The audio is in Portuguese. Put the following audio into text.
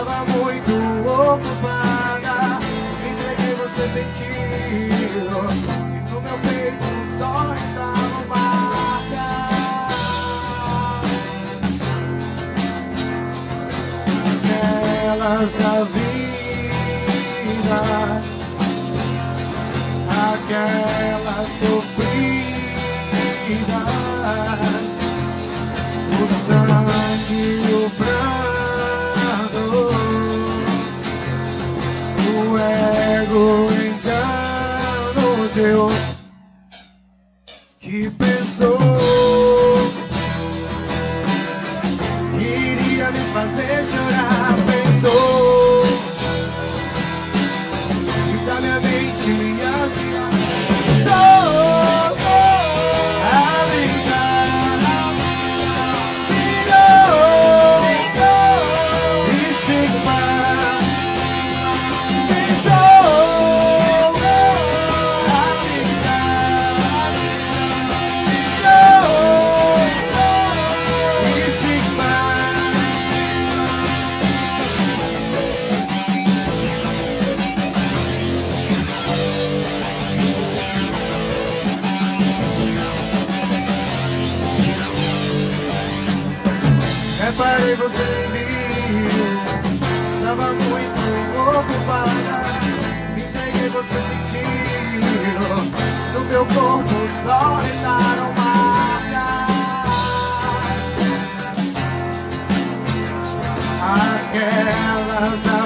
Estava muito ocupada, entreguei, você sentiu, e no meu peito só estavam marcas, aquelas da vida, aquelas sofridas, o sangue e o pranto, o ego engano seu, que pensou que iria me fazer chorar, pensou que da minha mente ia tirar. Reparei, você viu, estava muito ocupada, me entreguei, você sentiu, no meu corpo só restaram marcas, aquelas